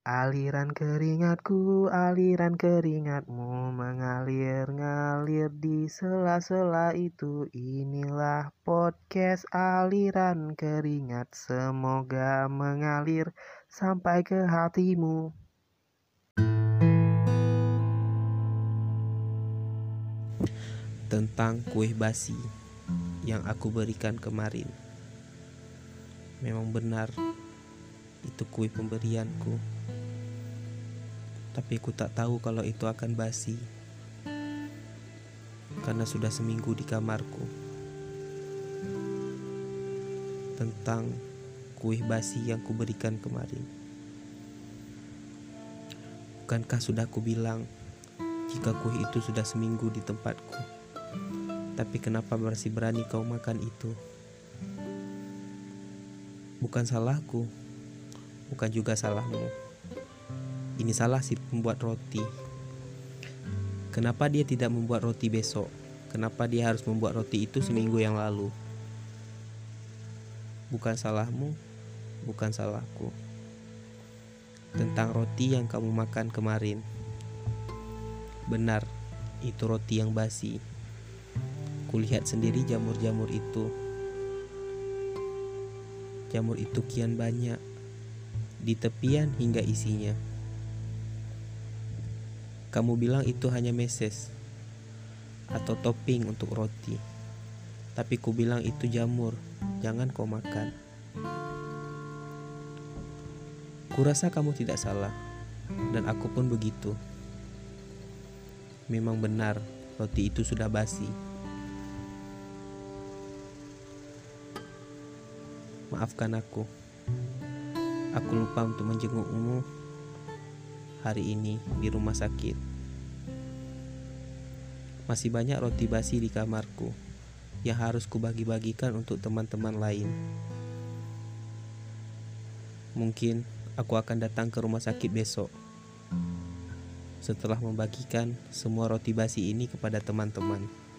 Aliran keringatku, aliran keringatmu mengalir-ngalir di sela-sela itu. Inilah podcast aliran keringat, semoga mengalir sampai ke hatimu. Tentang kue basi yang aku berikan kemarin. Memang benar, itu kue pemberianku. Tapi aku tak tahu kalau itu akan basi, karena sudah seminggu di kamarku. Tentang kue basi yang kuberikan kemarin. Bukankah sudah aku bilang jika kue itu sudah seminggu di tempatku? Tapi kenapa masih berani kau makan itu? Bukan salahku, bukan juga salahmu. Ini salah si pembuat roti. Kenapa dia tidak membuat roti besok? Kenapa dia harus membuat roti itu seminggu yang lalu? Bukan salahmu, bukan salahku. Tentang roti yang kamu makan kemarin. Benar, itu roti yang basi. Kulihat sendiri jamur-jamur itu. Jamur itu kian banyak, di tepian hingga isinya. Kamu bilang itu hanya meses atau topping untuk roti. Tapi ku bilang itu jamur, jangan kau makan. Kurasa kamu tidak salah, dan aku pun begitu. Memang benar, roti itu sudah basi. Maafkan aku. Aku lupa untuk menjengukmu hari ini di rumah sakit. Masih banyak roti basi di kamarku yang harus kubagi-bagikan untuk teman-teman lain. Mungkin aku akan datang ke rumah sakit besok setelah membagikan semua roti basi ini kepada teman-teman.